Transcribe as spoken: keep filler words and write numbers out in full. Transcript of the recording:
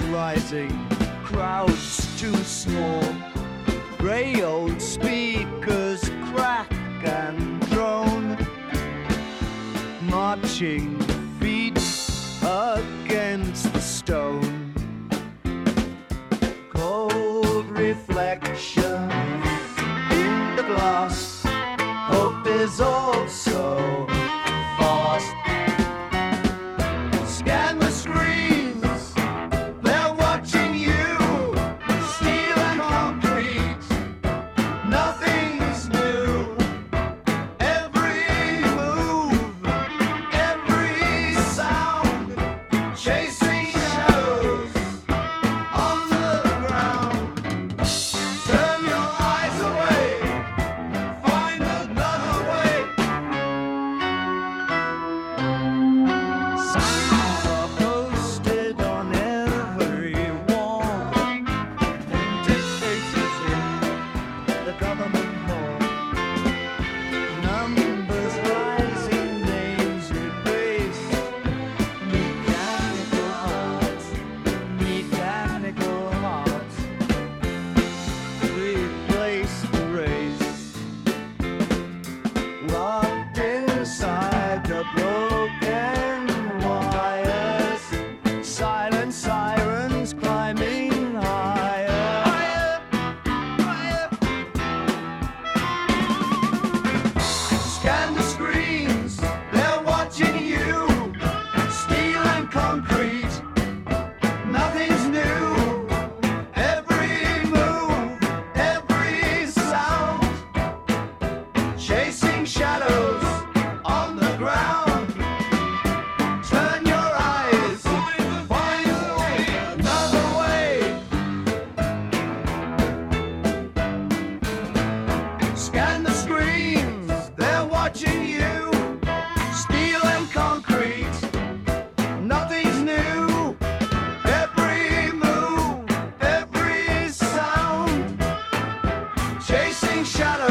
rising, crowds too small. Grey old speakers crack and drone, marching feet against the stone. Cold reflection in the glass, hope is also fast. Scan the screens, they're watching you. Steel and concrete, nothing's new. Every move, every sound, chasing shadows on the ground. Turn your eyes away, find another way. Signs are posted on every wall, painted faces in the government hall. Numbers rising, names replaced. Mechanical hearts, mechanical hearts, replace the race. Locked inside the broken wires, silent sirens climbing higher. Higher, higher. Scan the screens, they're watching you. Steel and concrete, nothing's new. Every move, every sound, chasing shadows on the ground. Turn your eyes, find another way. Scan the screens, they're watching you. Steel and concrete, nothing's new. Every move, every sound, chasing shadows